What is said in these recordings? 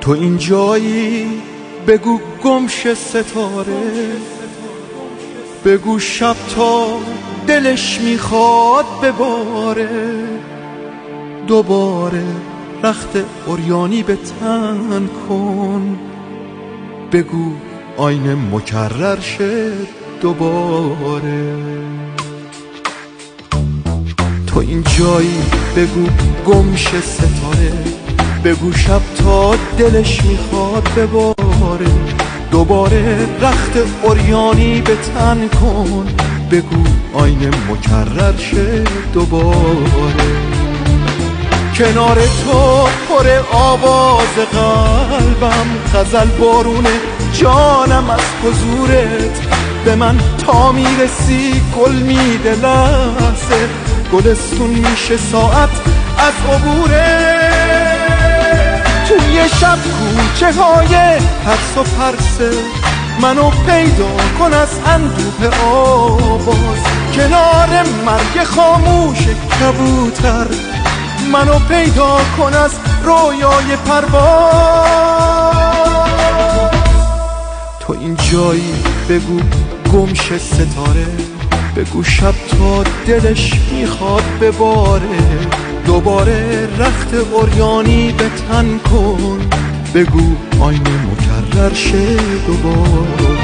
تو این جایی بگو گمش ستاره، بگو شب تا دلش میخواد بباره، دوباره رخت عریانی به تن کن، بگو آینه مکرر شه دوباره. تو این جایی بگو گمش ستاره، بگو شب تا دلش میخواد بباره، دوباره رخت عریانی به تن کن، بگو آینه مکرر شه دوباره. کنار تو پر آواز قلبم، غزل بارون جانم از حضورت، به من تا میرسی گل میده لحظه، گلستون میشه ساعت از عبورت. توی شب کوچه های حرس و پرسه، منو پیدا کن از اندوه آواز، کنار مرگ خاموش کبوتر، منو پیدا کن از رویای پرواز. تو این جایی بگو گمش ستاره، بگو شب تا دلش میخواد بباره، دوباره رخت عریانی به تن کن، بگو آینه مکرر شه دوباره.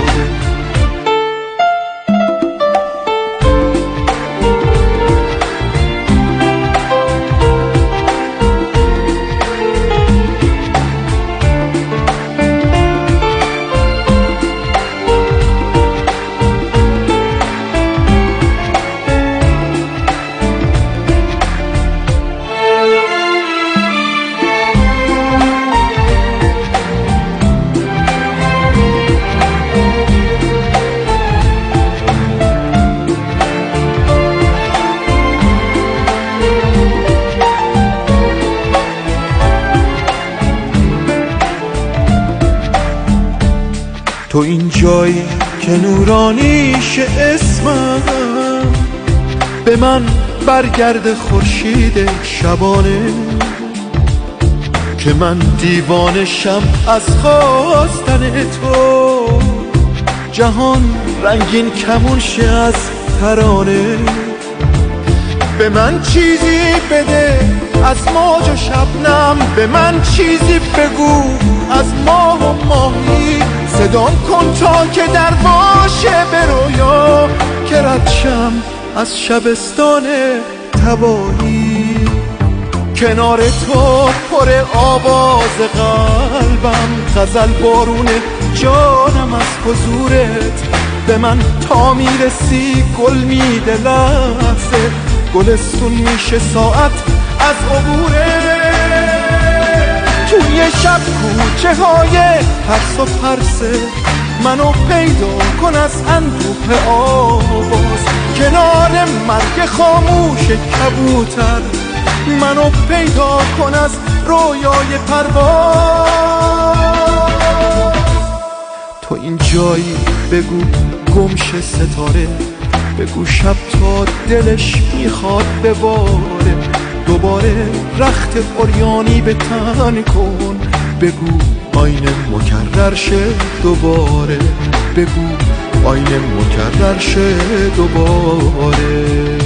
تو این جایی که نورانیش اسمم، به من برگرد خورشید شبانه، که من دیوانشم از خواستن تو، جهان رنگین کمون شه از ترانه. به من چیزی بده از موج و شبنم، به من چیزی بگو از ماه و ماهی، صدام کن تا که در باشه به رویا، که ردشم از شبستان تباهی. کنار تو پر آواز قلبم، غزل بارون جانم از حضورت، به من تا میرسی گل میده لحظه، گلستون میشه ساعت از عبورت. توی شب کوچه های حرس و پرسه، منو پیدا کن از اندوه آواز، کنار مرگ خاموش کبوتر، منو پیدا کن از رویای پرواز. تو این جایی بگو گمش ستاره، بگو شب تا دلش میخواد بباره، دوباره رخت عریانی به تن کن، بگو آینه مکرر شه دوباره، بگو آینه مکرر شه دوباره.